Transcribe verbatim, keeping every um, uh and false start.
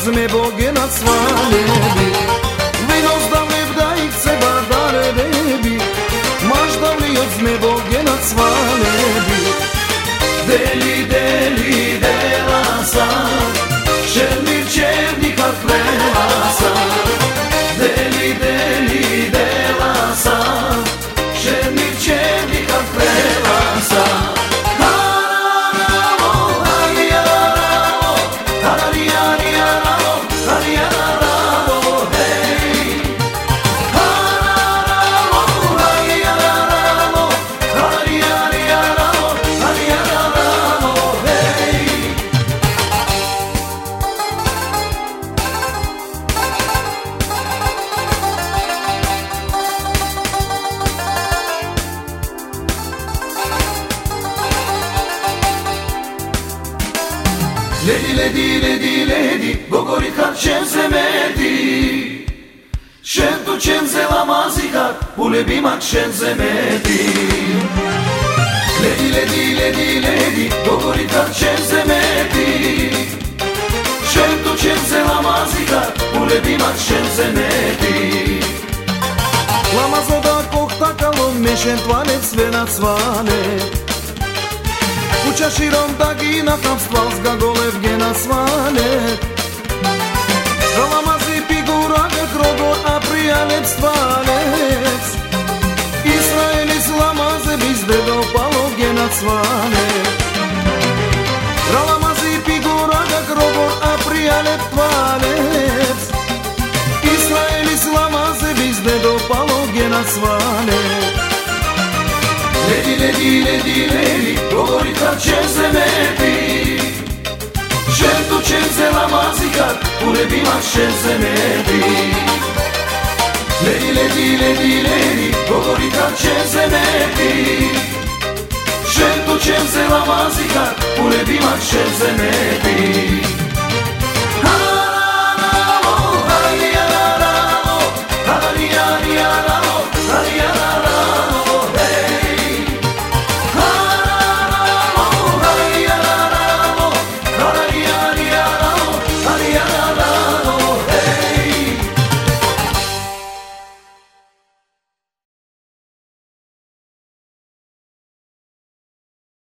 me boge na cvanebi Vino zdavne da ih seba dare rebi Maš davli od me boge na cvanebi Deli, deli, dela sam Šelmir čevnika hvela sam Deli, deli, dela sam Šelmir čevnika hvela sam Ledi, ledi, ledi, ledi, govorit kad ćem se meti Šem tu ćem se lamazikat, ulebi mak šem se meti Ledi, ledi, ledi, ledi, govorit kad ćem se meti Šem tu ćem se lamazikat, ulebi mak šem se meti Lamazoda kohtakalo, mešen tvanet sve na cvane Kuća širom dagina, tam stvalska golevgena svane Lamazi figura krogor, a prijanec stvanec Israelis lamaze bizde do palogena svane Lamazi figura krogor, a prijanec stvanec Israelis lamaze bizde do palogena svane Ledi, ledi, ledi, ledi, govorit kad ćem se meti Šem tu ćem se lamazikat, ulebi mak šem se meti Ledi, ledi, ledi, ledi, govorit kad ćem se meti Šem tu ćem se lamazikat, ulebi mak šem se meti